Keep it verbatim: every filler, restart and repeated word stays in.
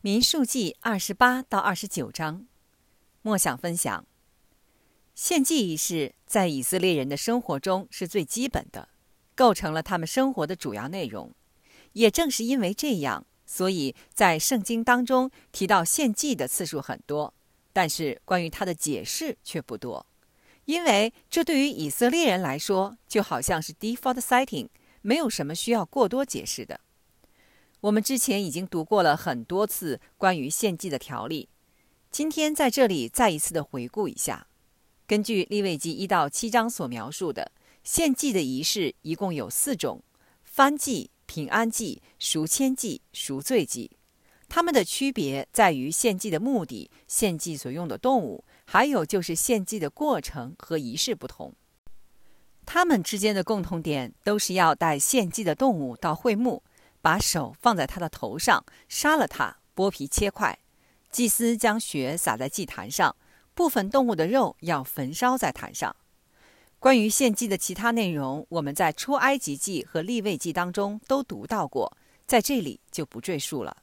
民数记二十八到二十九章，默想分享。献祭仪式在以色列人的生活中是最基本的，构成了他们生活的主要内容。也正是因为这样，所以在圣经当中提到献祭的次数很多，但是关于它的解释却不多。因为这对于以色列人来说，就好像是 default setting， 没有什么需要过多解释的。我们之前已经读过了很多次关于献祭的条例，今天在这里再一次的回顾一下。根据利未记一到七章所描述的，献祭的仪式一共有四种：燔祭、平安祭、赎愆祭、赎罪祭。它们的区别在于献祭的目的、献祭所用的动物，还有就是献祭的过程和仪式不同。它们之间的共同点都是要带献祭的动物到会幕，把手放在他的头上，杀了他，剥皮切块。祭司将血洒在祭坛上，部分动物的肉要焚烧在坛上。关于献祭的其他内容，我们在出埃及记和利未记当中都读到过，在这里就不赘述了。